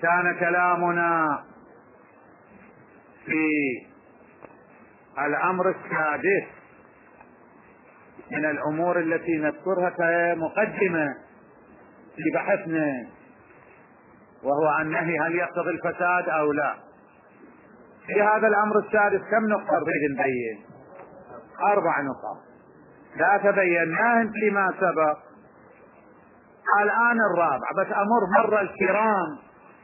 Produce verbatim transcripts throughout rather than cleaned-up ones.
كان كلامنا في الأمر السادس من الأمور التي نذكرها كمقدمة في بحثنا، وهو النهي هل يقتضي الفساد أو لا. في هذا الأمر السادس كم نقطة نريد نبين؟ أربع نقاط لا تبيناهن فيما سبق. الآن الرابع، بس أمر مرة الكرام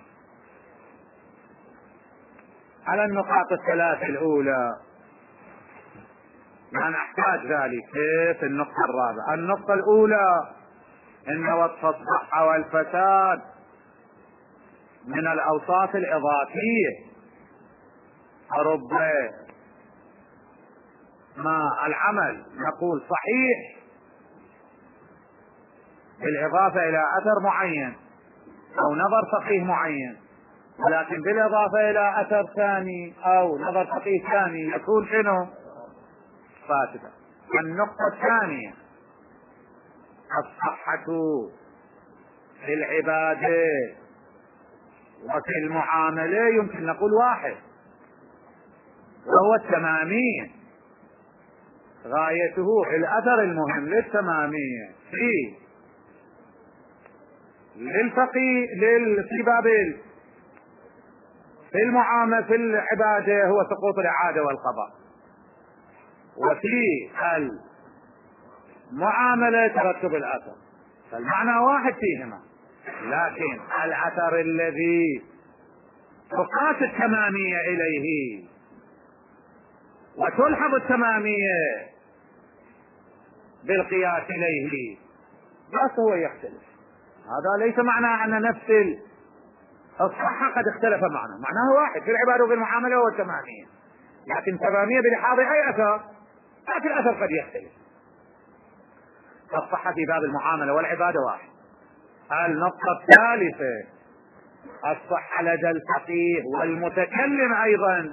على النقاط الثلاث الأولى، أنا أحتاج ذلك. كيف النقطة الرابعة؟ النقطة الأولى إن وصف الصحة والفساد من الأوصاف الإضافية، رب ما العمل نقول صحيح بالإضافة إلى أثر معين أو نظر فقيه معين، ولكن بالإضافة إلى أثر ثاني أو نظر فقيه ثاني يكون شنو؟ فاسدا. النقطة الثانية الصحة في العبادة وفي المعاملة يمكن نقول واحد، وهو التمامية، غايته في الأثر المهم للتمامية في للفقيه في باب في المعاملة في العبادة هو سقوط الإعادة والقضاء، وفي المعاملة ترتب الأثر، فالمعنى واحد فيهما، لكن الأثر الذي تقاس التمامية إليه وتلحظ التمامية بالقياس إليه بس هو يختلف. هذا ليس معناه أن نفس الصحة قد اختلف معناه، معناه واحد في العبادة وفي المعاملة هو التمامية، لكن تمامية بلحاظ أي أثر، لكن الأثر قد يختلف. الصحة في باب المعاملة والعبادة واحد. النقطة الثالثة الصحة لدى الفقيه والمتكلم أيضا.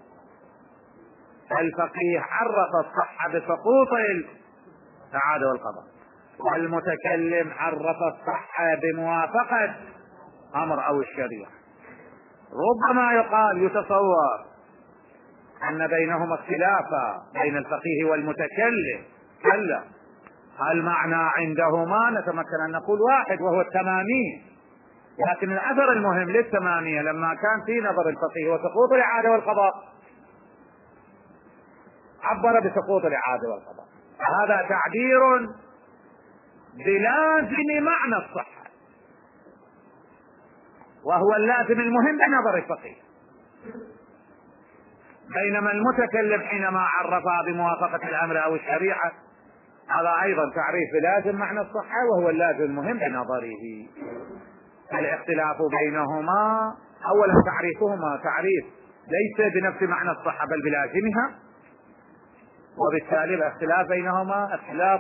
الفقيه عرف الصحة بسقوط الإعادة والقضاء، والمتكلم عرف الصحة بموافقة أمر أو الشريعة. ربما يقال يتصور أن بينهما اختلافا بين الفقيه والمتكلم، كلا، المعنى عندهما نتمكن أن نقول واحد وهو التمامية، لكن الأثر المهم للتمامية لما كان في نظر الفقيه وسقوط الإعادة والقضاء عبر بسقوط الإعادة والقضاء. هذا تعبير بلازم معنى الصحة، وهو اللازم المهم بنظر الفقيه، بينما المتكلم حينما عرفها بموافقة الأمر أو الشريعة هذا أيضا تعريف بلازم معنى الصحة وهو اللازم المهم بنظره. الاختلاف بينهما أولا تعريفهما تعريف ليس بنفس معنى الصحة بل بلازمها، وبالتالي الاختلاف بينهما اختلاف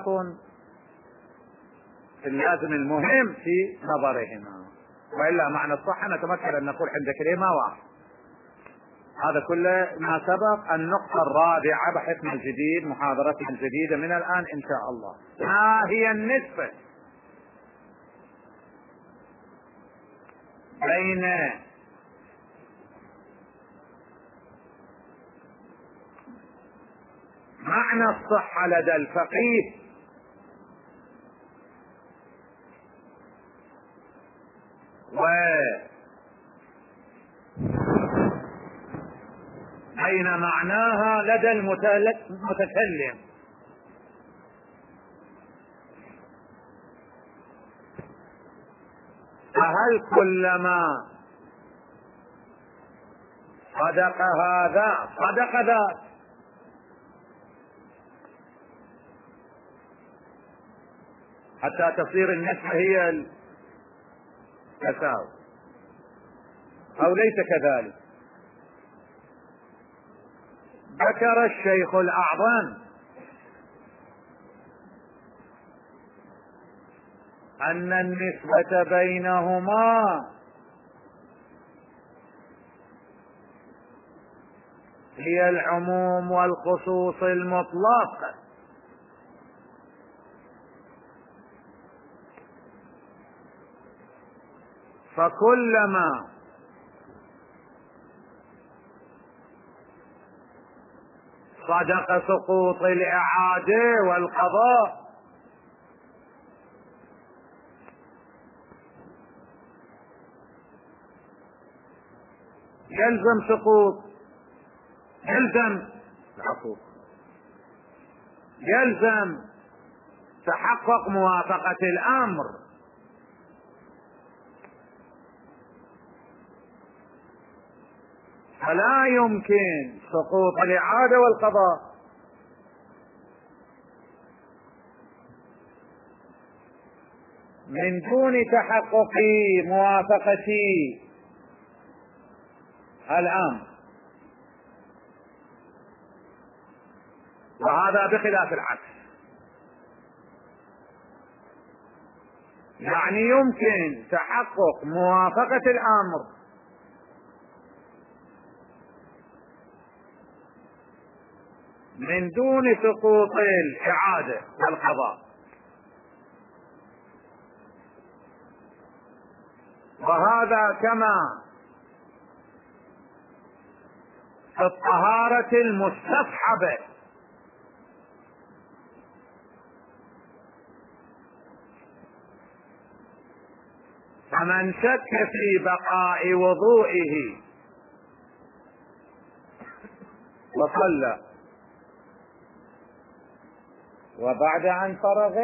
في اللازم المهم في نظرهما، وإلا معنى الصحة نتمكن أن نقول عند كلمة واحد. هذا كله ما سبق. النقطة الرابعة بحثنا الجديد، محاضرتنا الجديدة من الآن إن شاء الله، ما هي النسبة بين معنى الصحة لدى الفقيه وبين معناها لدى المتكلم. فهل كلما صدق هذا صدق ذاك؟ حتى تصير النسبة هي التساوي، أو ليس كذلك؟ ذكر الشيخ الأعظم أن النسبة بينهما هي العموم والخصوص المطلق، فكلما صدق سقوط الإعادة والقضاء. يلزم سقوط، يلزم العفو، يلزم تحقق موافقة الأمر. فلا يمكن سقوط الإعادة والقضاء من دون تحقق موافقة الأمر، وهذا بخلاف العكس. يعني يمكن تحقق موافقة الأمر من دون سقوط الإعادة والقضاء، وهذا كما في الطهارة المستصحبة. فمن شك في بقاء وضوئه وصلى وبعد أن فرغ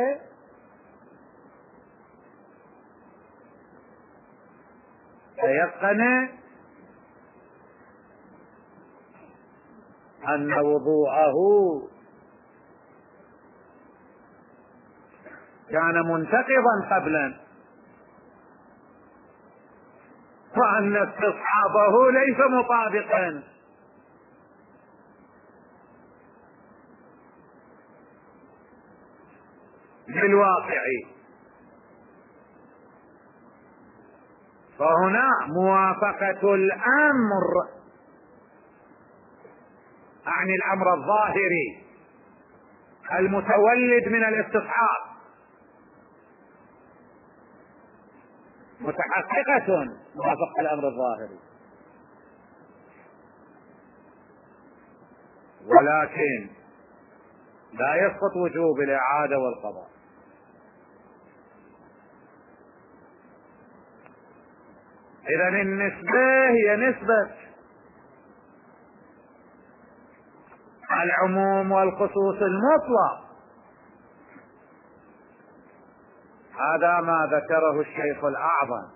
تيقن أن وضوءه كان منتقضا قبلا، وأن استصحابه ليس مطابقا للواقع. فهنا موافقة الأمر عن الأمر الظاهري المتولد من الاستصحاب متحققة موافقة الأمر الظاهري، ولكن لا يسقط وجوب الإعادة والقضاء. إذن النسبة هي نسبة العموم والخصوص المطلق. هذا ما ذكره الشيخ الأعظم.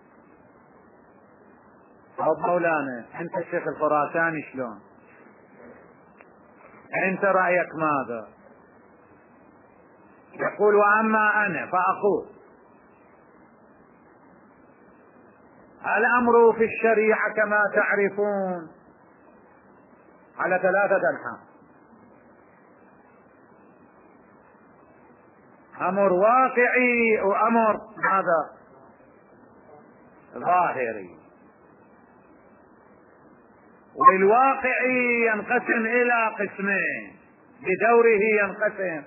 طب مولانا أنت الشيخ الخراساني شلون؟ أنت رأيك ماذا؟ يقول وأما أنا فأقول الأمر في الشريعة كما تعرفون على ثلاثة أنحاء: أمر واقعي وأمر ماذا؟ ظاهري. والواقعي ينقسم إلى قسمين بدوره، ينقسم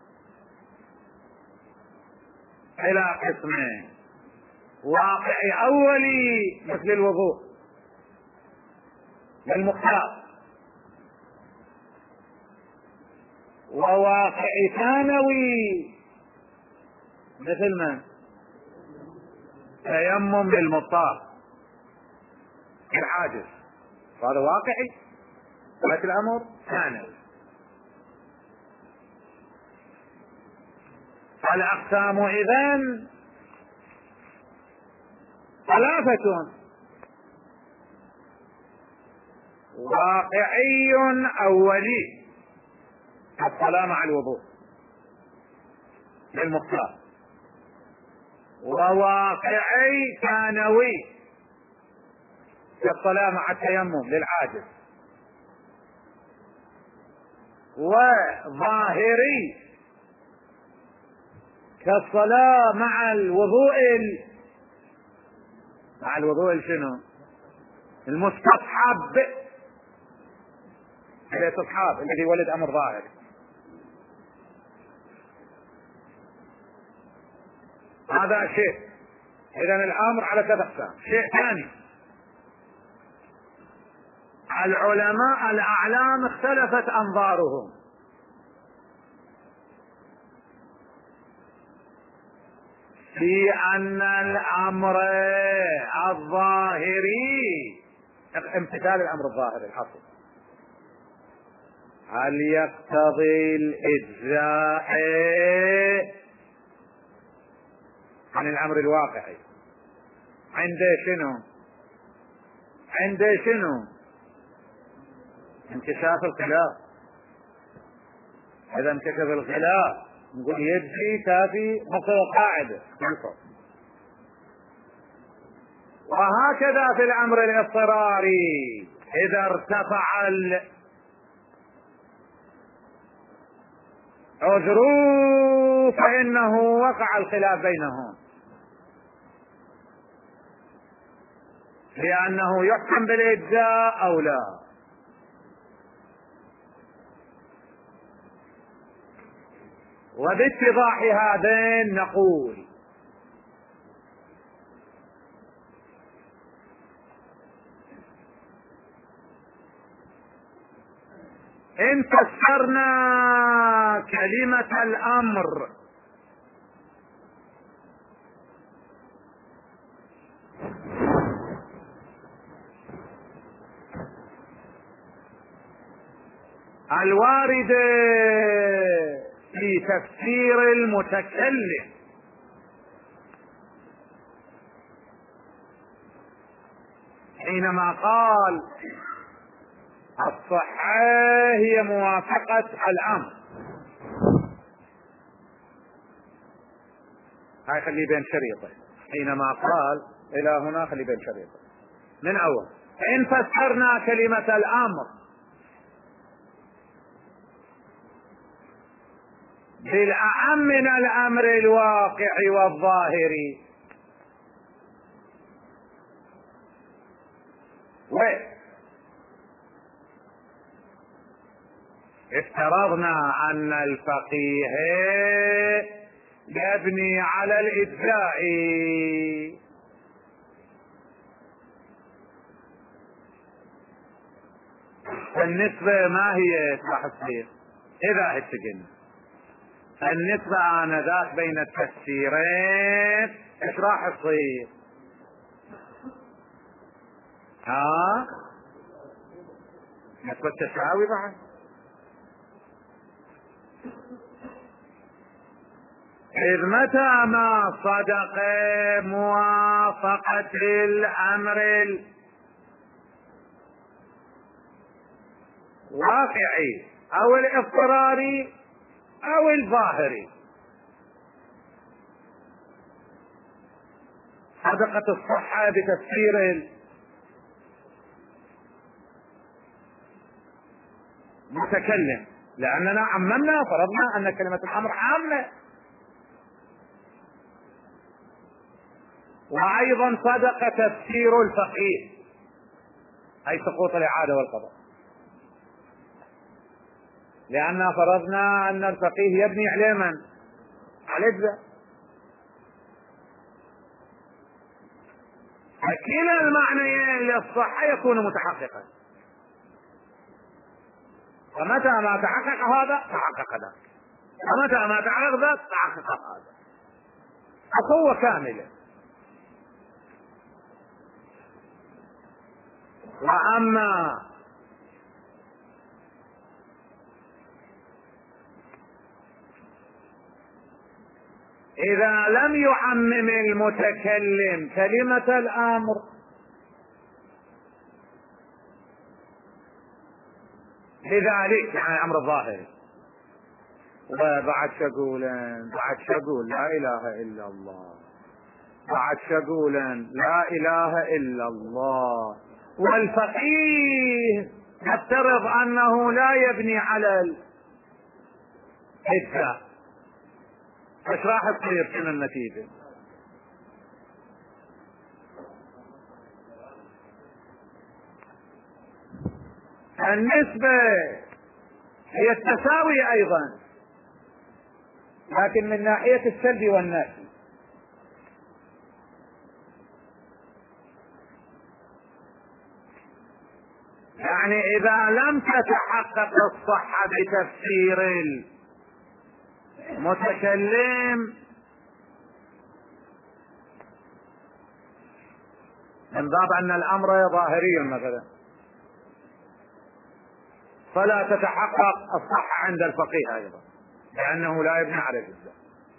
إلى قسمين: واقعي أولي مثل الوضوء للمختار، وواقعي ثانوي مثل من؟ تيمم للمضطر العاجز، هذا واقعي، ولكن الأمر ثانوي. الأقسام إذن ثلاثة: واقعي أولي الصلاة مع الوضوء للمختار، وواقعي ثانوي كالصلاة مع التيمم للعاجز، وظاهري كالصلاة مع الوضوء مع الوضوء شنو؟ المستصحب، الاستصحاب الذي ولد أمر ظاهر. هذا شيء. إذن الأمر على ثلاث أقسام. شيء ثاني: العلماء الأعلام اختلفت أنظارهم في أن الأمر الظاهري امتثال الأمر الظاهري الحصر هل يقتضي الإجزاء عن الأمر الواقعي؟ عنده شنو؟ عنده شنو؟ انكشاف الخلاف. إذا انكشف الخلاف نقول يجزي كافي مقتضى قاعدة. وهكذا في الأمر الاضطراري إذا ارتفع العذر فإنه وقع الخلاف بينهم لأنه يحكم بالإجزاء أو لا. وباتضاح هذين نقول إن فسرنا كلمة الأمر الواردة في تفسير المتكلم حينما قال الصحة هي موافقة الأمر، هاي خلي بين شريطين. حينما قال إلى هنا خلي بين شريطين من أول. إن فسرنا كلمة الأمر بالأعم من الأمر الواقع والظاهري افترضنا أن الفقيه يبني على الإجزاء، النسبة ما هي راح تصير إذا اتجن النسبة آنذاك بين التفسيرين ايش راح تصير؟ ها نسبة تساوي بعد. إذ متى ما صدق موافقة الأمر الواقعي أو الاضطراري أو الظاهري صدقت الصحة بتفسير المتكلم، لأننا عممنا فرضنا أن كلمة الأمر عامة، وأيضا صدق تفسير الفقيه أي سقوط الإعادة والقضاء، لأننا فرضنا أن الفقيه يبني عليه من؟ على الإجزاء. فكلا المعنيين للصحة يكون متحققا، فمتى ما تحقق هذا تحقق ذاك، ومتى ما تحقق ذاك تحقق هذا، أخوة كاملة. وأما إذا لم يعمم المتكلم كلمة الأمر لذلك يعني الأمر الظاهري، وبعد شقولا بعد شقول لا إله إلا الله، بعد شقولا لا إله إلا الله، والفقيه يفترض أنه لا يبني على الإجزاء، ايش راح تصير؟ شنو النتيجة؟ النسبة هي التساوي أيضا، لكن من ناحية السلب والنفي. يعني إذا لم تتحقق الصحة بتفسير المتكلم من باب أن الأمر ظاهري مثلا، فلا تتحقق الصحة عند الفقيه أيضا، لأنه لا يبنى على الإجزاء.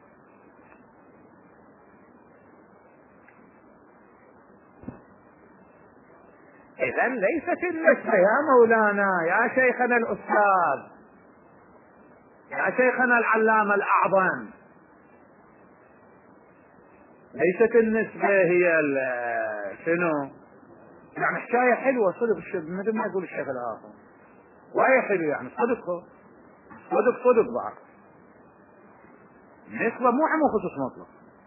إذا ليست النسبة يا مولانا، يا شيخنا الأستاذ، يا شيخنا العلامة الأعظم، ليست النسبة هي شنو؟ يعني حكاية حلوة صدق مثل ما يقول الشيخ الآخر، وهي حلو يعني صدق صدق صدق بعض. النسبة مو عمو خصوص مطلق،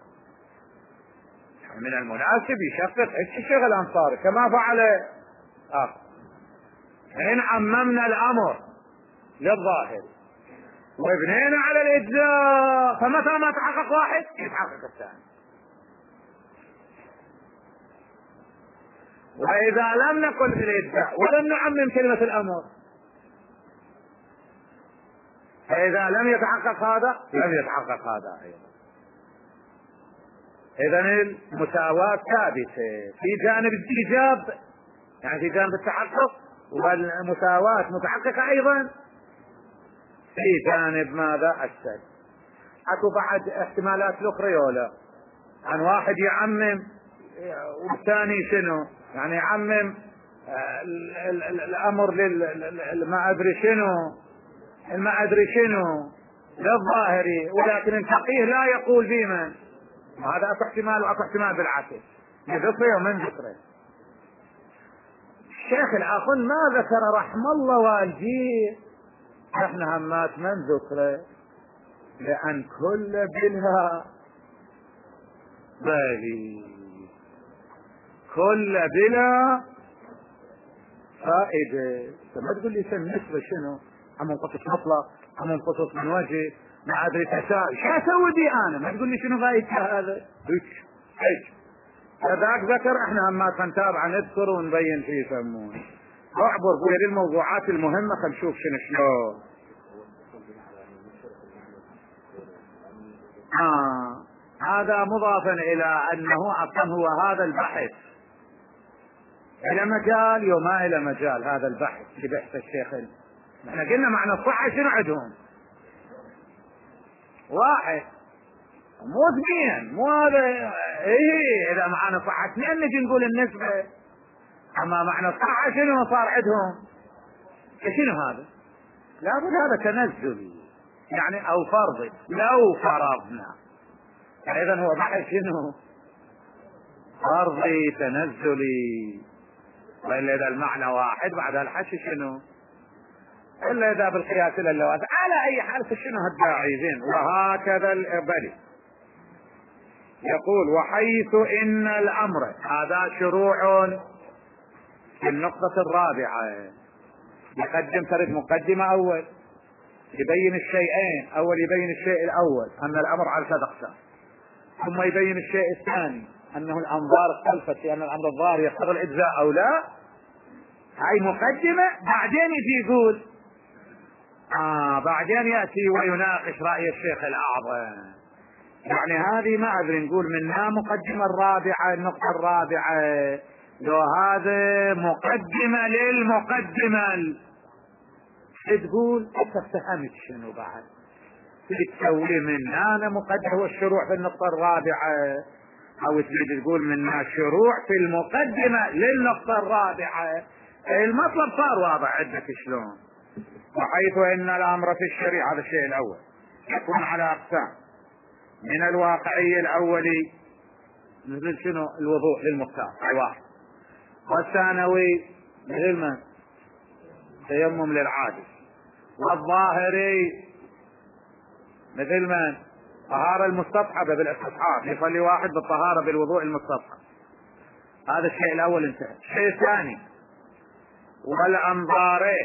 من المناسب يشفق الشيخ الأنصاري كما فعل آخر. إن عممنا الأمر للظاهر وابنينا على الإجزاء، فمتى ما تحقق واحد يتحقق الثاني. وإذا لم نقل بالإجزاء ولم نعمم كلمة الأمر، فإذا لم يتحقق هذا لم يتحقق هذا أيضا. إذا المساواة ثابتة في جانب الإيجاب، يعني في جانب التحقق، والمساواة متحققة أيضا في جانب ماذا؟ السد. أكو بعد احتمالات الأخرى ولا عن واحد يعمم والثاني شنو؟ يعني يعمم الأمر ما أدري شنو ما أدري شنو للظاهري، ولكن الفقيه لا يقول بمن. هذا أكو احتمال وأكو احتمال بالعكس، من ذكره ومن ذكره. الشيخ الآخر ما ذكر رحم الله والديه، احنا همات من ذكره، لأن كل بلها بالي، كل بلا فائدة. ما تقول لي سن نسبة شنو؟ أم منقصص مطلق، أم منقصص من وجه، ما أدري تساوي، شو أسوي بي أنا؟ ما تقول لي شنو فائدة هذا؟ هيك هيك هذاك ذكر، احنا همات نتابع نذكر ونبين فيه يسمون. اعبر بوير الموضوعات المهمة خل نشوف شنو شلون. آه. هذا مضافا إلى أنه أصلا هو هذا البحث إلى مجال وما إلى مجال. هذا البحث في بحث الشيخ، احنا قلنا معنى الصحة شنو عندهم؟ واحد مو اثنين، مو هذا. ايه اذا معنى صحة اثنين نجي نقول النسبة، اما معنى الصحة شنو صار عندهم؟ شنو هذا؟ لابد هذا تنزلي يعني او فرضي لو فرضنا، اذا هو بحث شنو؟ فرضي تنزلي. والا اذا المعنى واحد بعد الحش شنو؟ الا اذا بالقياس الى اللوازم. على اي حال فشنو هالداعي زين. وهكذا البلي يقول وحيث ان الامر، هذا شروع في النقطة الرابعة. يقدم ترد مقدمة اول يبين الشيئين. اول يبين الشيء الاول ان الامر على ثلاث اقسام، ثم يبين الشيء الثاني انه الانظار اختلفت في ان الامر الظاهر يقتضي الاجزاء او لا. هاي مقدمة. بعدين يجي يقول آه بعدين يأتي ويناقش رأي الشيخ الأعظم. يعني هذه ما أدري نقول منها مقدمة الرابعة، النقطة الرابعة، لو هذا مقدمة للمقدمة تقول أنت فهمت شنو بعد تسوي من هنا مقدمة والشروع في النقطة الرابعة، أو تريد تقول منها شروع في المقدمة للنقطة الرابعة. المطلب صار واضح عندك شلون. وحيث ان الامر في الشريعة، هذا الشيء الاول، يكون على اقسام: من الواقعي الاولي مثل شنو؟ الوضوء للمختار واحد، والثانوي مثل من؟ تيمم للعاجز، والظاهري مثل من؟ طهارة المستصحبة بالاستصحاب، يصلي واحد بالطهارة بالوضوء المستصحب. هذا الشيء الاول انتهى. الشيء الثاني والانظار،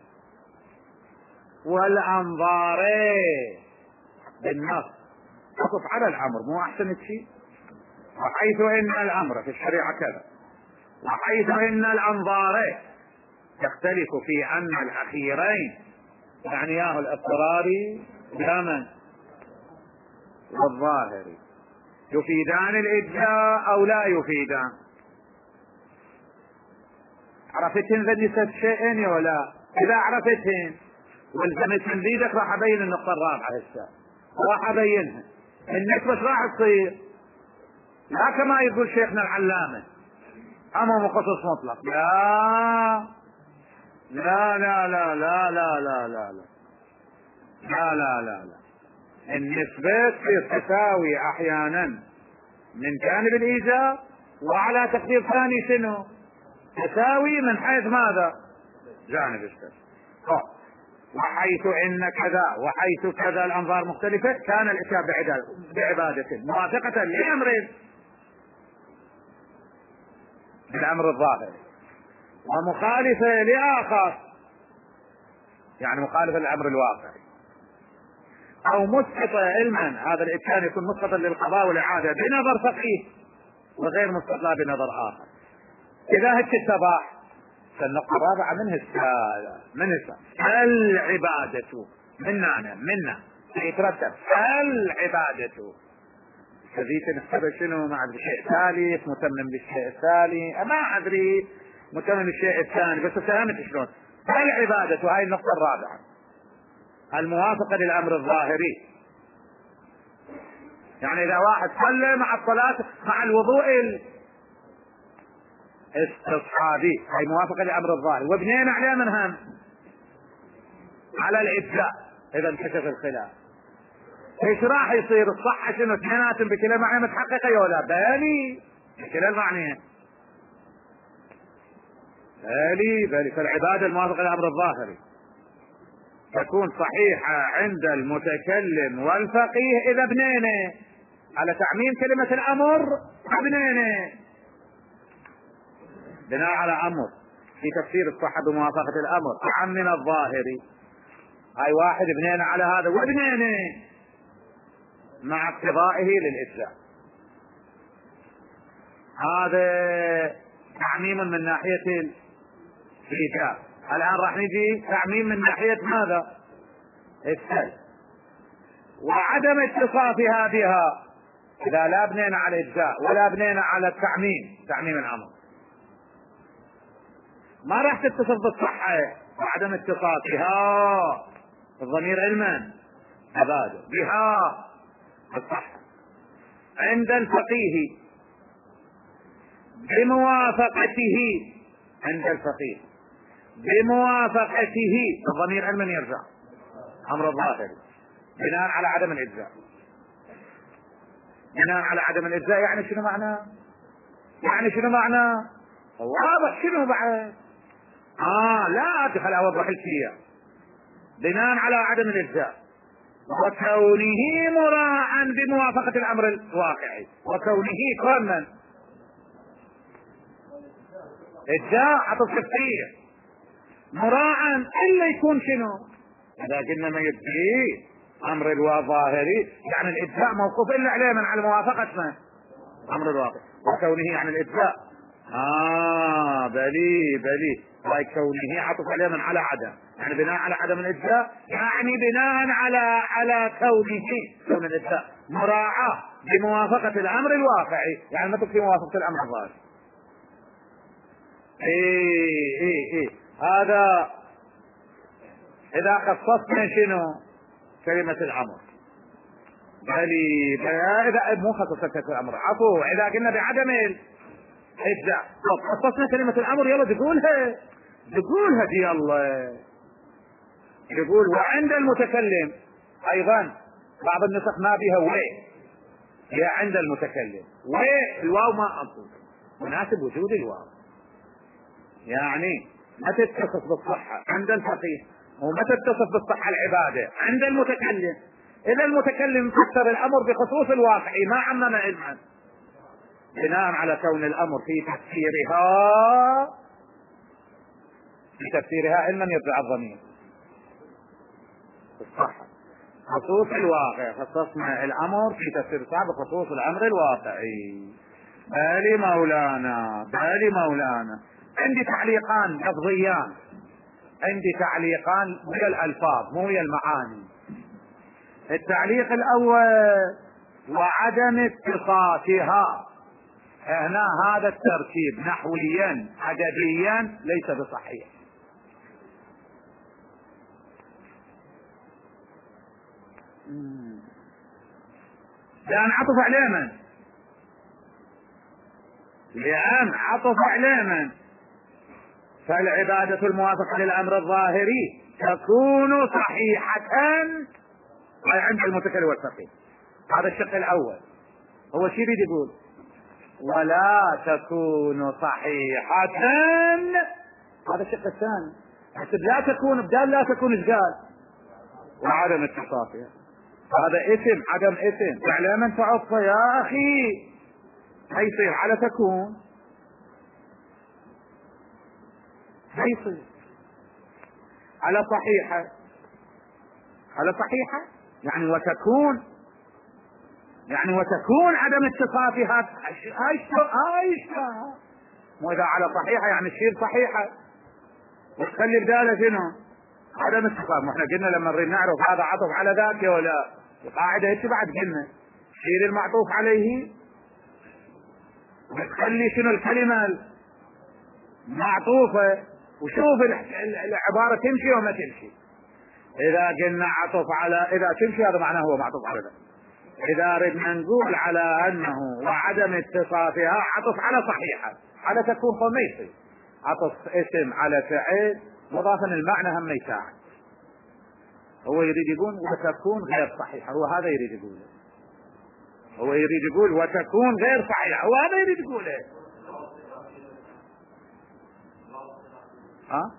والانظار بالنص تقف على الامر، مو احسن شيء. وحيث ان الامر في الشريعة كذا، وحيث ان الانظار يختلف في أن الأخيرين معنياه الاضطراري بمن والظاهري يفيدان الإجزاء أو لا يفيدان. عرفتن ذنسة شيئين ولا؟ إذا عرفتن والزمت تنزيدك راح أبين النقطة الرابعة هسه، راح أبينها. النسبة راح تصير لا كما يقول شيخنا العلامة أمام مخصص مطلق، لا لا لا لا لا لا لا لا لا لا لا لا لا. النسبة تساوي أحيانا من جانب الإيجاب، وعلى تقدير ثاني شنو؟ تساوي من حيث ماذا؟ جانب السلب. وحيث إن كذا وحيث كذا الأنظار مختلفة كان الإشياء بعبادة موافقة لأمر بالأمر الظاهري ومخالفة لآخر، يعني مخالفة للأمر الواقعي، أو مسقطة علما. هذا الإتيان يكون مسقطا للقضاء والإعادة بنظر فقيه وغير مسقط بنظر آخر. إذا هك التباح فالنقطة الرابعة منه السالة من السالة العبادة منا أنا منا يترتب العبادة الذي تنحب شنو ما أدري شيء ثالث متمم بالشيء الثاني ما أدري متمم بالشيء الثاني بس فهمت شلون العبادة. هاي النقطة الرابعة الموافقة للأمر الظاهري. يعني إذا واحد صلى مع الصلاة مع الوضوء الاستصحابي هاي موافقة للأمر الظاهري وبنينا عليها من هم على الإجزاء. إذا انكشف الخلاف ايش راح يصير؟ الصحة شنو؟ اثنيناتهم بكلا المعنى متحققة ولا بالي بكلا المعنى بالي بالي. فالعبادة الموافقة للأمر الظاهري تكون صحيحة عند المتكلم والفقيه إذا بنينا على تعميم كلمة الأمر بنينا بناء على أمر في تفسير الصحة بموافقة الأمر عمنا الظاهري. هاي واحد بنينا على هذا وبنينا مع اقتضائه للإجزاء. هذا تعميم من ناحية الإيجاب. الآن راح نجي تعميم من ناحية ماذا؟ السلب وعدم اتصافها بها. إذا لا بنينا على الإجزاء ولا بنينا على التعميم تعميم الأمر ما راح تتصف بالصحة وعدم اتصافها الضمير علما عبادة بها الصحة. عند الفقيه بموافقته عند الفقيه بموافقته الضمير علما يرجع أمر الظاهر بناء على عدم الإجزاء. بناء على عدم الإجزاء يعني شنو معناه؟ يعني شنو معناه؟ واضح شنو بعد؟ آه لا أدخل أوضح الشيء. بناء على عدم الإجزاء وكونه مراعا بموافقة الأمر الواقعي وكونه كونا إجزاء عطف تفسير مراعا إلا يكون شنو؟ إذا قلنا ما يبدي أمر الظاهري يعني الإجزاء موقوف إلا عليه من على موافقة من أمر الواقع وكونه عن الإجزاء. آه بلي بلي هاي كونه عطف عليه من على عدم يعني بناء على عدم الإجزاء يعني بناء على على كونه كون الإجزاء مراعاة بموافقة الأمر الواقعي يعني ما تكفي موافقة الأمر الظاهري. إيه إيه إيه هذا إذا خصصنا شنو كلمة الأمر بلي إذا مو خصصت كلمة الأمر عفو إذا قلنا بعدم الإجزاء خصصنا كلمة الأمر يلا تقولها تقولها دي يلا يقول وعند المتكلم أيضا بعض النسخ ما بها وي هي عند المتكلم وي الواو ما أصل مناسب وجود الواو يعني ما تتصف بالصحة عند الفقيه وما تتصف بالصحة العبادة عند المتكلم. إذا المتكلم فسر الأمر بخصوص الواقع ما عمم علما بناء على كون الأمر في تفسيرها في تفسيرها علما يرجع الضمير الصحة خصوص الواقع خصصنا الأمر في تفسير صعب بخصوص الأمر الواقعي. بالي مولانا بالي مولانا عندي تعليقان لفظيان عندي تعليقان ويا الألفاظ مو ويا المعاني. التعليق الأول: وعدم اتصافها. هنا هذا التركيب نحويا أدبيا ليس بصحيح. لأن عطف عليه من؟ لأن عطف عليه من؟ فالعبادة الموافقة للأمر الظاهري تكون صحيحة عند المتكلم والفقيه. هذا الشق الأول. هو شي يريد يقول؟ ولا تكون صحيحة. هذا الشق الثاني. حسب لا تكون بدال لا تكون ايش قال؟ وعدم اتصافها. هذا اسم عدم اسم فعلا من تعطف يا أخي هيصير على تكون هيصير على صحيحة على صحيحة يعني وتكون يعني وتكون عدم اتصافها. هاي هاي مو إذا على صحيحة يعني تصير صحيحة وتخلي بداله شنو؟ عدم اتصاف. ما احنا قلنا لما نريد نعرف هذا عطف على ذاك ولا القاعدة هيك بعد قلنا شيل المعطوف عليه وتخلي شنو الكلمة معطوفة وشوف العبارة تمشي وما تمشي. إذا قلنا عطف على إذا تمشي هذا معناه هو معطوف على ذاك. إذا ردنا نقول على أنه وعدم اتصافها عطف على صحيحة على تكون فما يصير عطف اسم على فعل مضافا المعنى هم يساعد. هو يريد يقول وتكون غير صحيحة. هو هذا يريد يقوله. هو يريد يقول وتكون غير صحيحة. هو هذا يريد يقوله. ها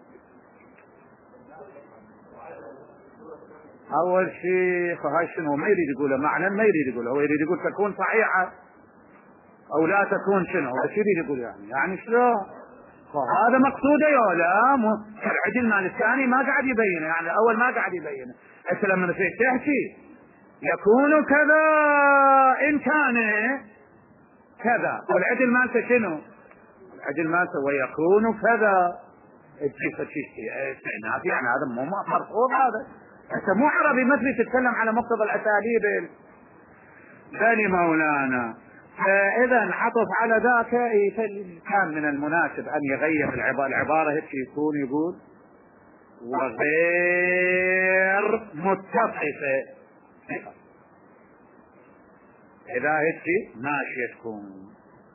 أول شيء فهاي شنو ما يريد يقوله معنى ما يريد يقوله. هو يريد يقول تكون صحيحة أو لا تكون شنو. هو شو يريد يقول يعني يعني شلون فهذا مقصوده يا لا مو العدل مال الثاني ما قاعد يبينه. يعني اول ما قاعد يبينه. انت لما تريد تحكي يكون كذا ان كان كذا والعدل مالته شنو؟ العدل مالته ويكون كذا تجي شيء استئناف يعني هذا مو مرفوض. هذا انت مو عربي مثلي تتكلم على مقتضى الاساليب ثاني مولانا. فإذا عطف على ذاك كان من المناسب أن يغير العبارة هيك يكون يقول وغير متصفة. إذا هيك ماشية تكون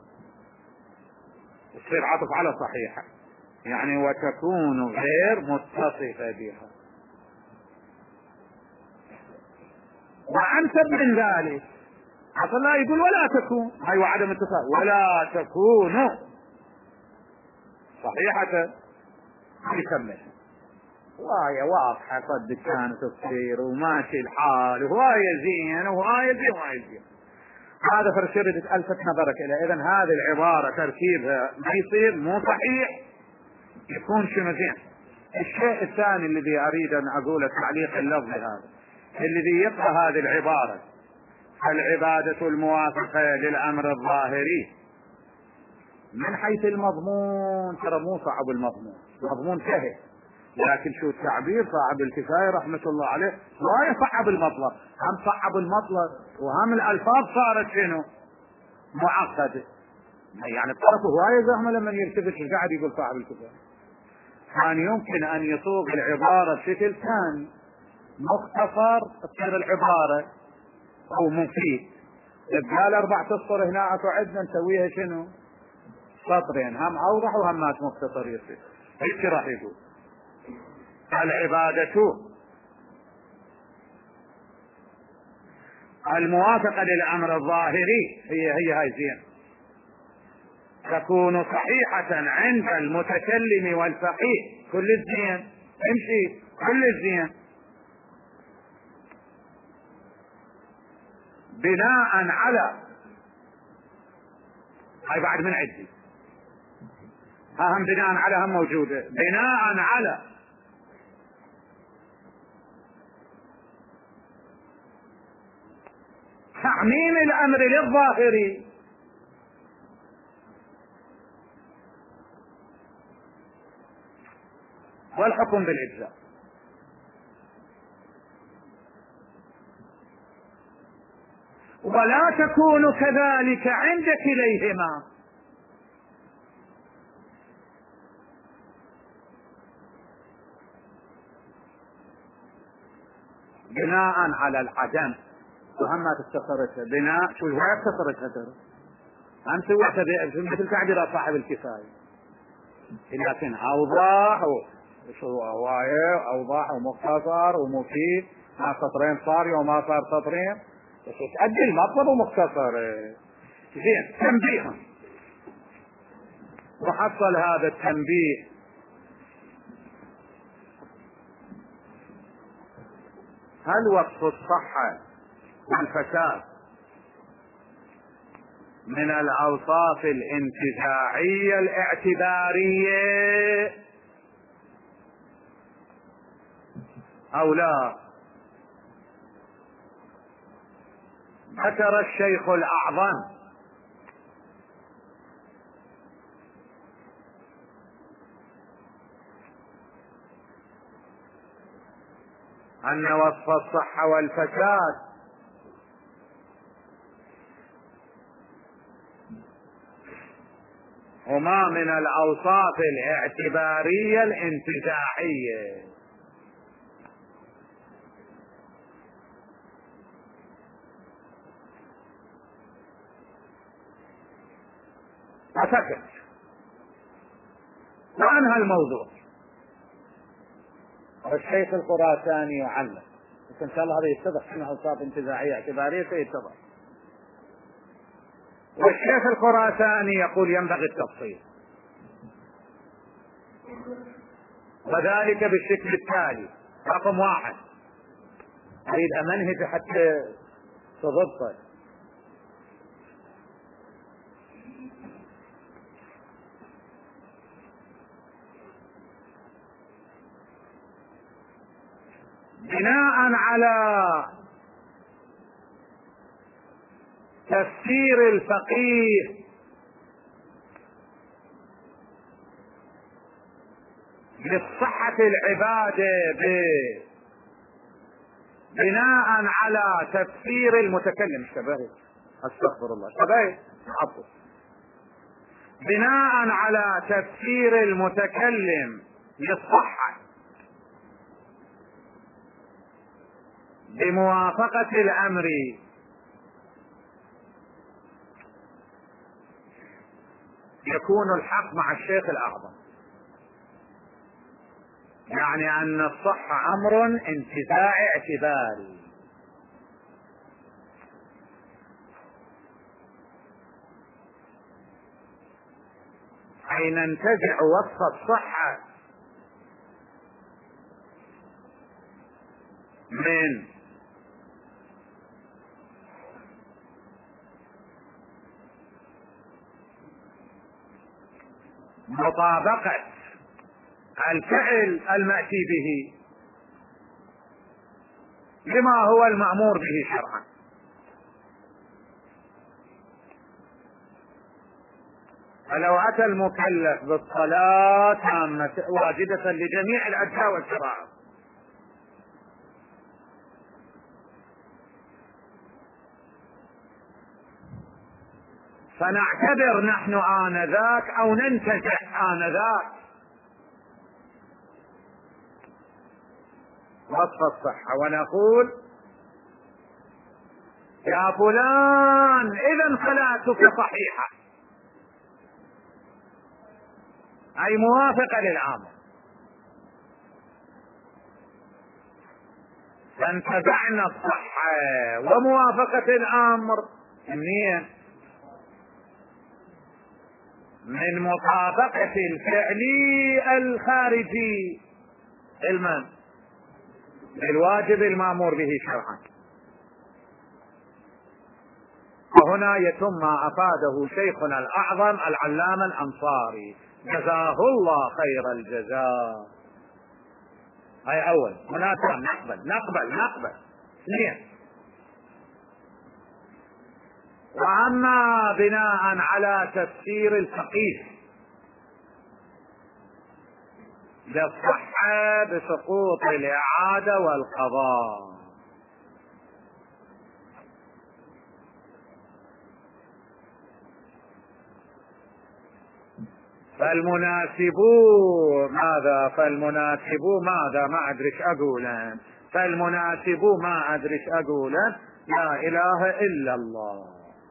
تصير عطف على صحيحة يعني وتكون غير متصفة بها. وأنسب من ذلك حصل لا يقول ولا تكون هاي وعدم اتصال ولا تكون صحيحة يكمل وهي واضحة صدق كانت تصير وماشي الحال وهاي زين وهاي زين وهاي زين. هذا فرشدة ألفت نظرك إلى إذن هذه العبارة تركيبها ما يصير مو صحيح يكون شنو زين. الشيء الثاني الذي أريد أن أقوله تعليق اللفظ هذا الذي يقرأ هذه العبارة العبادة الموافقة للأمر الظاهري من حيث المضمون ترى مو صعب المضمون. مضمون سهل لكن شو التعبير صاحب الكفاية رحمة الله عليه لا يصعب المطلب. هم صعب المطلب وهم الألفاظ صارت شنو معقدة. يعني الطرف هواية زحمة لما يلتفت قاعد يقول صاحب الكفاية كان يمكن أن يصوغ العبارة بشكل ثاني مختصر تصير العبارة او مفيد. قال اربع اسطر هنا اكو عندنا نسويها شنو سطرين هم اوضح وهم مات مختصر يصير هيك راح يقول العبادة الموافقة للامر الظاهري هي هي هاي زين تكون صحيحة عند المتكلم والفقيه كل الزين امشي كل الزين بناء على هاي بعد من عندي ها هم بناء على هم موجودة بناء على تعميم الأمر للظاهري والحكم بالإجزاء. ولا تكون كذلك عند كليهما، بناء على العدم. وهم ما تختصرتها بناء شو وين تختصرتها ترى هم سويتها مثل تعبير صاحب الكفاية، لكن اوضح وشو وايه اوضح ومختصر ومفيد، ما سطرين صار وما صار سطرين، بس تأدي المطلب ومختصر. زين، تنبيه. وحصل هذا التنبيه هل وصف الصحة والفساد من الأوصاف الانتزاعية الاعتبارية أو لا؟ ذكر الشيخ الأعظم أن وصف الصحة والفساد هما من الأوصاف الاعتبارية الانتزاعية. وسكت وأنهى الموضوع. والشيخ الخراساني يعلق، بس إن شاء الله هذا يتضح أنها أوصاف انتزاعية اعتبارية سيتضح. والشيخ الخراساني يقول ينبغي التفصيل، وذلك بالشكل التالي. رقم واحد، أريد أمنهج حتى تضبط. بناء على تفسير الفقيه للصحة العبادة بناء على تفسير المتكلم شبهه استغفر الله شبهه عفوا بناء على تفسير المتكلم للصحة بموافقة الأمر يكون الحق مع الشيخ الأعظم، يعني أن الصحة أمر انتزاعي اعتباري. أي ننتزع وصف الصحة من مطابقة الفعل المأتي به لما هو المأمور به شرعا. فلو أتى المكلف بالصلاة تامة واجبة لجميع الأجزاء والشرائع فنعتبر نحن آنذاك أو ننتزع آنذاك وصف الصحة ونقول يا فلان إذا صلاتك صحيحة، أي موافقة للأمر، فانتزعنا الصحة وموافقة الأمر منين؟ من مطابقة الفعل الخارجي المن الواجب المأمور به شرعا. وهنا يتم ما أفاده شيخنا الأعظم العلامة الأنصاري جزاه الله خير الجزاء. هاي أول مناسبة نقبل نقبل نقبل اثنين. وأما بناء على تفسير الفقيه للصحة بسقوط الإعادة والقضاء. فالمناسب ماذا فالمناسب ماذا ما أدري ايش أقوله فالمناسب ما أدري ايش أقوله لا إله إلا الله.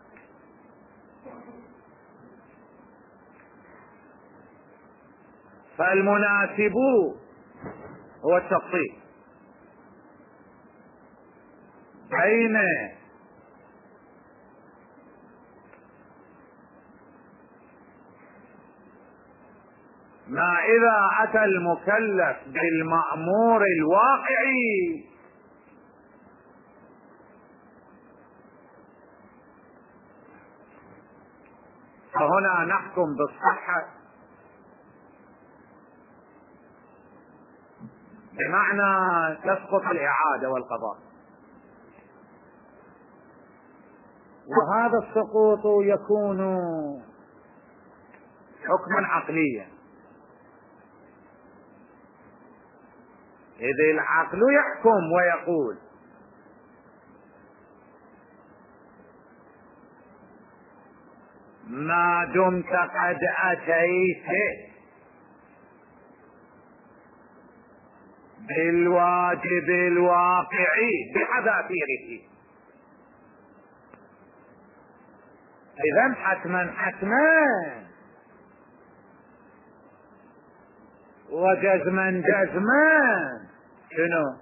فالمناسب هو التفصيل بين ما إذا أتى المكلف بالمأمور الواقعي فهنا نحكم بالصحة بمعنى تسقط الإعادة والقضاء، وهذا السقوط يكون حكما عقليا، إذ العقل يحكم ويقول ما دمت قد أتيت بالواجب الواقعي بحذافيره، إذا حتما حتما وجزما جزما شنو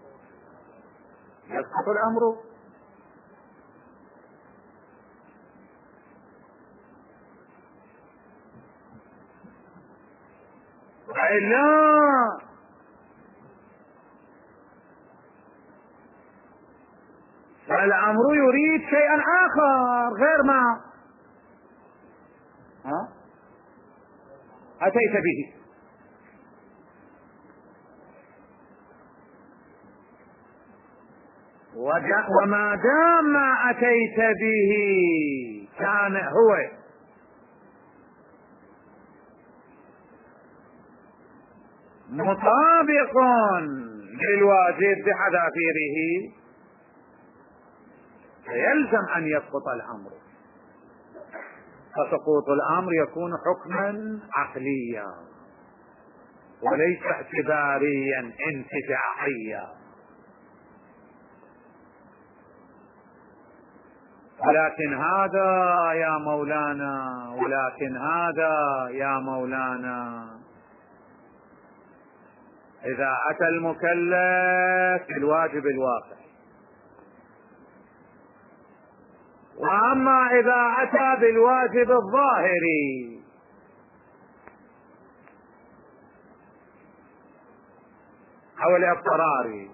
يسقط الأمر. وإلا فالأمر يريد شيئا آخر غير ما ها أتيت به. وما دام ما أتيت به كان هو مطابق للواجب بحذافيره فيلزم أن يسقط الأمر، فسقوط الأمر يكون حكما عقليا وليس اعتباريا انتفاعيا. ولكن هذا يا مولانا ولكن هذا يا مولانا إذا أتى المكلف بالواجب الواقعي، وأما إذا أتى بالواجب الظاهري أو الاضطراري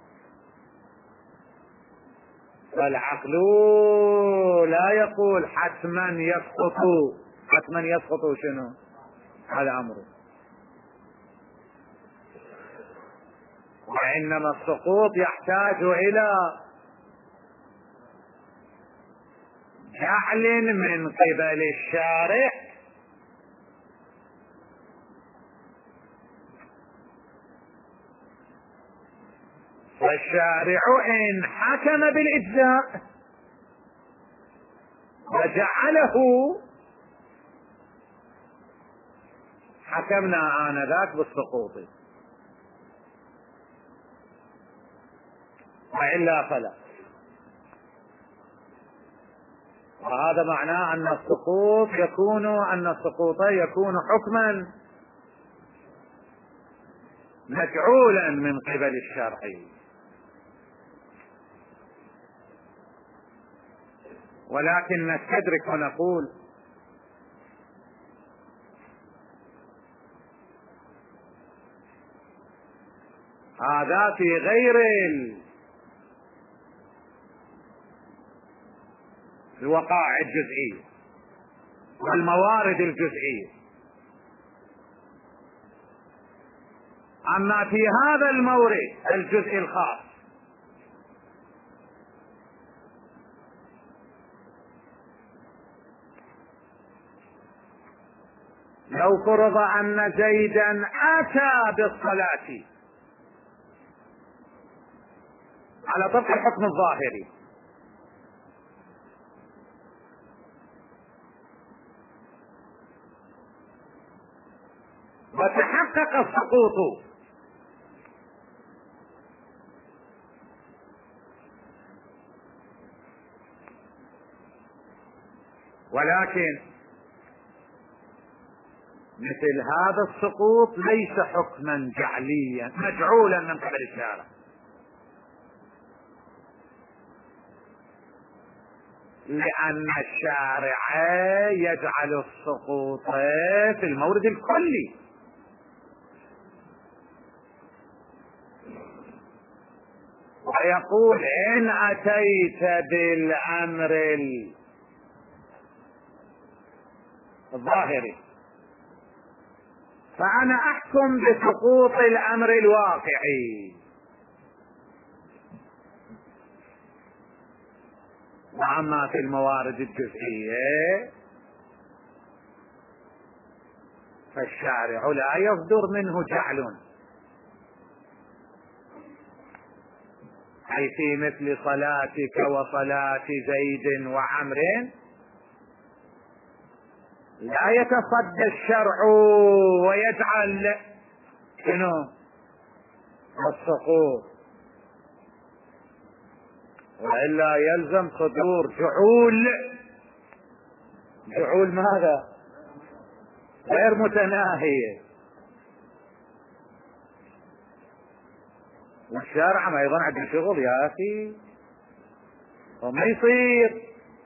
فالعقل لا يقول حتما يسقط حتما يسقط شنو هذا أمره، وإنما السقوط يحتاج إلى جعل من قبل الشارع والشارع إن حكم بالإجزاء وجعله حكمنا آنذاك بالسقوط، وإلا فلا. وهذا معناه أن السقوط يكون أن السقوط يكون حكما مجعولا من قبل الشرع. ولكن نستدرك ونقول هذا في غير الوقائع الجزئية والموارد الجزئية، أما في هذا المورد الجزئي الخاص لو فرض أن زيدا أتى بالصلاة على طبق الحكم الظاهري وتحقق السقوط، ولكن مثل هذا السقوط ليس حكما جعليا مجعولا من قبل الشارع، لأن الشارع يجعل السقوط في المورد الكلي، ويقول إن أتيت بالأمر الظاهري فأنا أحكم بسقوط الأمر الواقعي، وأما في الموارد الجزئية فالشارع لا يصدر منه جعل، أي في مثل صلاتك وصلاة زيد وعمر لا يتصدى الشرع ويجعل شنو السقوط، وإلا يلزم صدور جعول، جعول ماذا غير متناهية، والشارع ما ايضا عنده شغل يا اخي، وما يصير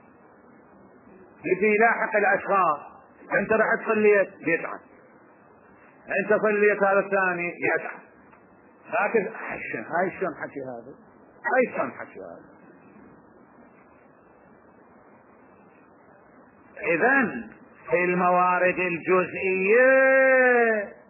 يجي يلاحق الاشخاص، انت رحت صليت يتعب، انت صليت هذا الثاني يتعب، لكن هاي شلون حكي هذا، هاي شلون حكي هذا. اذن في الموارد الجزئية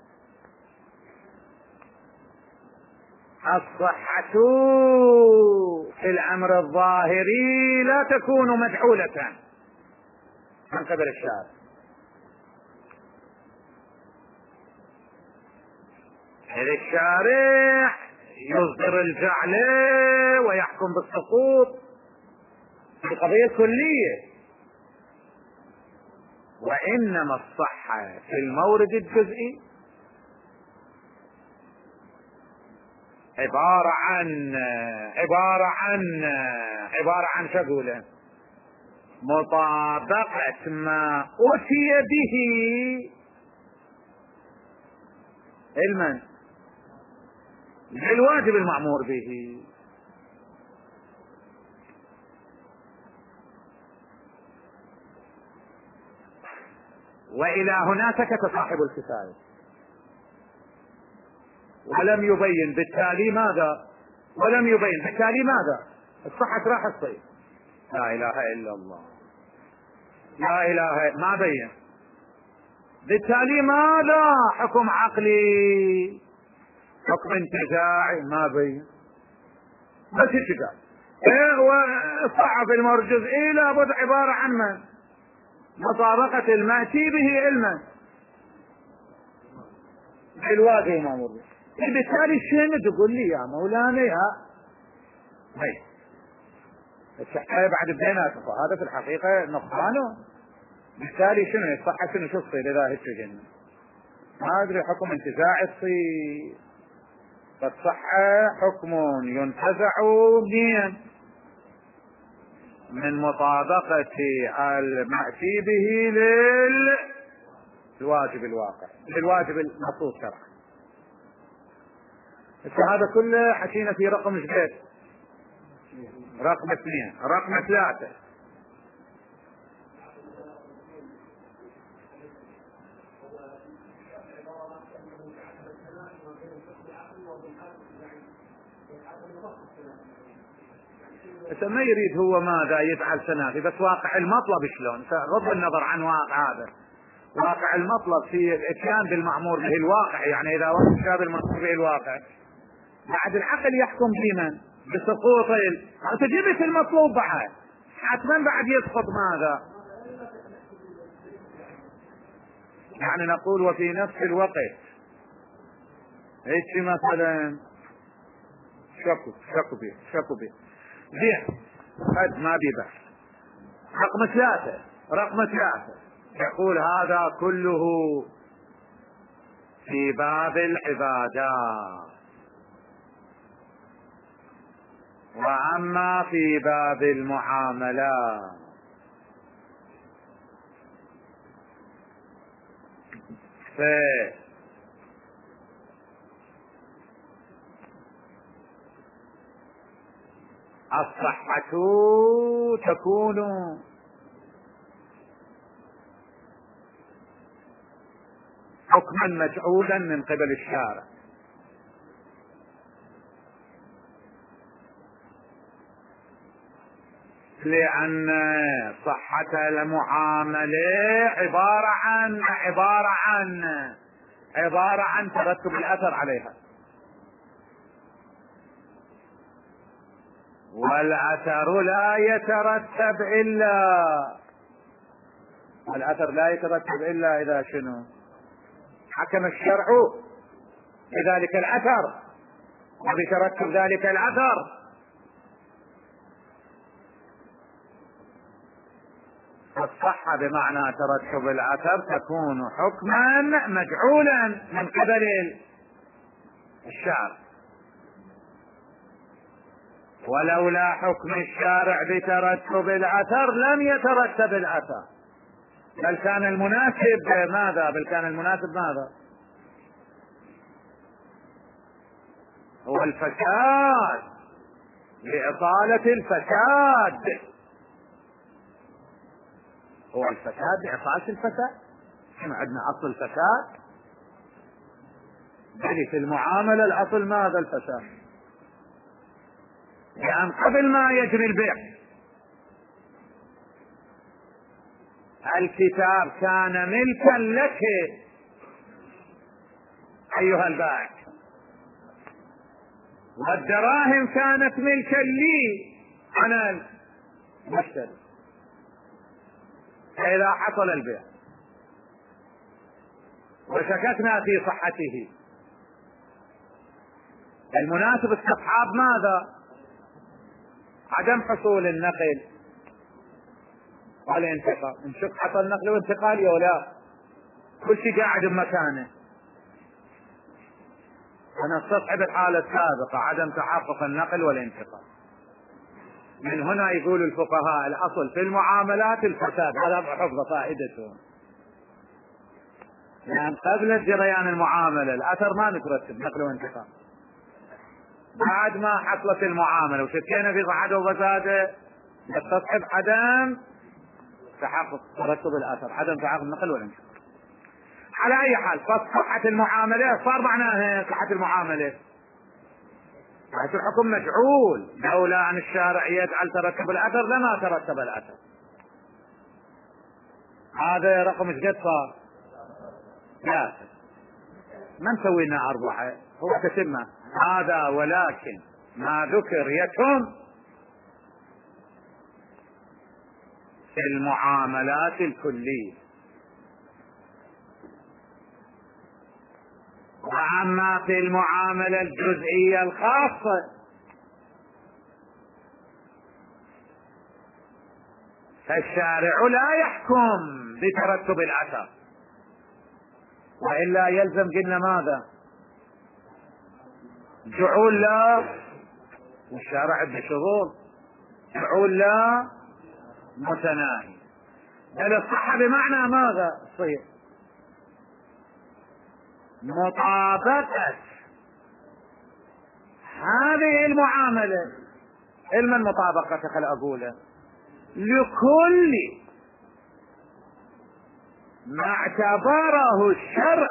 الصحة في الأمر الظاهري لا تكون مجعولة من قبل الشارع، إذ الشارع يصدر الجعل ويحكم بالسقوط في قضية كلية، وإنما الصحة في المورد الجزئي عبارة عن عبارة عن عبارة عن شغولة مطابقة ما أتي به علما للواجب المأمور به، وإلى هنا سكت صاحب الكفاية ولم يبين بالتالي ماذا، ولم يبين بالتالي ماذا الصحة راح تصير. لا إله إلا الله، لا إله ما بين، بالتالي ماذا حكم عقلي حكم انتزاعي ما بين، بس اتجاه ايه والصحة في المورد الجزئي لابد عبارة عن من مطابقة المأتي به علما الواجب المأمور به، بالتالي شنو تقول لي يا مولانا يا هي الصحة بعد بيناتكم، هذا في الحقيقة نقصانه، بالتالي شنو الصحة شنو شو تصير إذا هيك جنة ما أدري حكم انتزاع تصير، فالصحة حكم ينتزع منين من مطابقة المأتي به للواجب الواقع للواجب المنصوص شرعا. هذا كله حكينا في رقم جديد، رقم اثنين، رقم ثلاثة ما يريد هو ماذا يجعل سنافي، بس واقع المطلب شلون، بغض النظر عن واقع هذا، واقع المطلب في الاتيان بالمأمور به الواقع، يعني اذا وجد بالمأمور به الواقع بعد العقل يحكم بمن بسقوط تجيب المطلوب بعد حتما بعد يسقط ماذا يعني نقول وفي نفس الوقت هيك مثلا شكو شكو بيه شكو بيه بيع قد ما بيبع. رقم ثلاثة رقم ثلاثة يقول هذا كله في باب العبادات، وأما في باب المعاملات الصحة تكون حكما مجعولا من قبل الشارع، لأن صحة المعاملة عبارة عن عبارة عن عبارة عن ترتب الأثر عليها، والأثر لا يترتب إلا الأثر لا يترتب إلا إذا شنو حكم الشرع بذلك الأثر وبترتب ذلك الأثر. الصحة بمعنى ترتب الأثر تكون حكما مجعولا من قبل الشارع، ولولا حكم الشارع بترتب الأثر لم يترتب الأثر، بل كان المناسب ماذا بل كان المناسب ماذا هو الفساد، لإطالة الفساد، هو الفساد لإطالة الفساد. احنا عندنا أصل الفساد يعني في المعاملة الأصل ماذا الفساد، لأن قبل ما يجري البيع الكتاب كان ملكا لك أيها البائع، والدراهم كانت ملكا لي أنا المشتري. فإذا حصل البيع وشككنا في صحته، المناسب استصحاب ماذا؟ عدم حصول النقل والانتقال. نشوف حصل نقل وانتقال ولا لا، كل شيء قاعد بمكانه، ونستصحب الحالة السابقة عدم تحقق النقل والانتقال. من هنا يقول الفقهاء الأصل في المعاملات الفساد، هذا حفظ فائدته، يعني قبل جريان المعاملة الأثر ما نترتب نقل وانتقال، بعد ما حصلت المعاملة وشكينا في صحته وفساده نستصحب عدم تحقق ترتب الأثر، عدم تحقق النقل والانتقال. على أي حال صحة المعاملة صار معناها صحة المعاملة حيث الحكم مجعول، لولا أن الشارع يجعل ترتب الأثر لما ترتب الأثر. هذا رقم ايش قد صار؟ لا ما نسوي لنا أربعة، هو تتمة هذا، ولكن ما ذكر يتم في المعاملات الكلية، وأما في المعاملة الجزئية الخاصة فالشارع لا يحكم بترتب الأثر، وإلا يلزم قلنا ماذا؟ جعول لا، والشارع بشروط جعول لا متناهي، بل الصحة بمعنى ماذا؟ صحيح مطابقة هذه المعاملة، علم المطابقة خل أقوله لكل ما اعتبره الشرع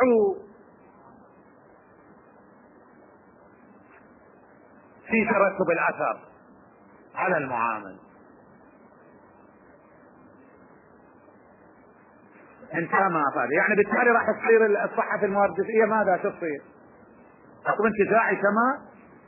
في ترتب الأثر على المعامل. انتهى ما أفاد، يعني بالتالي راح تصير الصحة في المواد الجزئية ماذا تصير؟ حكم انتزاعي كما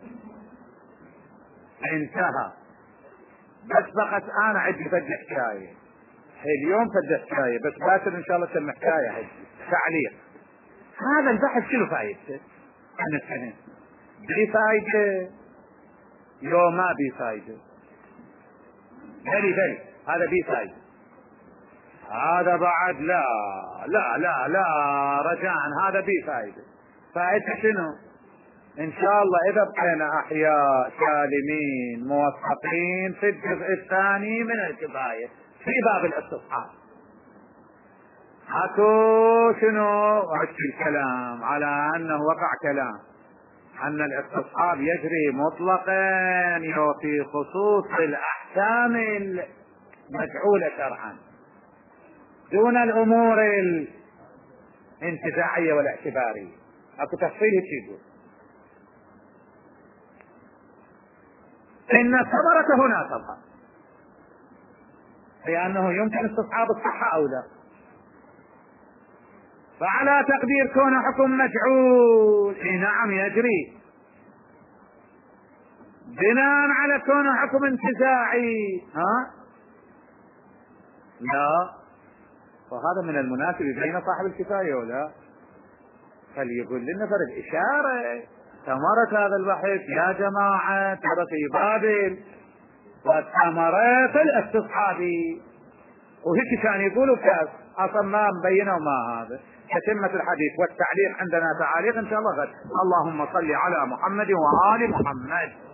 انتهى. بس فقط أنا عندي فد حكاية اليوم، فد حكاية بس باكر إن شاء الله تم حكاية عندي. تعليق. هذا البحث شنو فايدته؟ أنا سنة بي فايدة لو ما بي فايدة؟ بلي بلي هذا بي فايدة، هذا بعد لا لا لا لا رجاء هذا بي فايدة. فايدة شنو؟ ان شاء الله اذا بقينا احياء سالمين موفقين في الجزء الثاني من الكفاية في باب الاستصحاب. اكو شنو احكي الكلام على انه وقع كلام ان الاستصحاب يجري مطلقا في خصوص الاحكام المجعولة شرعا دون الامور الانتزاعية والاعتبارية. اكو تفصيل يقول ان الثمرة هنا تظهر، هي انه يمكن استصحاب الصحة او لا. فعلى تقدير كون حكم مجعول اي نعم يجري، بناء على كون حكم انتزاعي ها لا. فهذا من المناسب بين صاحب الكفاية ولا فليقول لنا فرد اشارة ثمرة هذا البحث يا جماعة ترى في بابل والثمرة في الاستصحابي، وهيك كان يقولوا كاس اصلا ما مبينه وما هذا. تتمة الحديث والتعليق عندنا تعاليق ان شاء الله غد. اللهم صل على محمد وآل محمد.